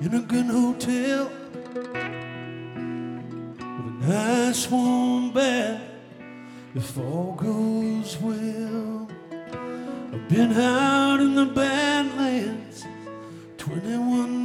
in a good hotel with a nice warm bed if all goes well. I've been out in the Badlands 21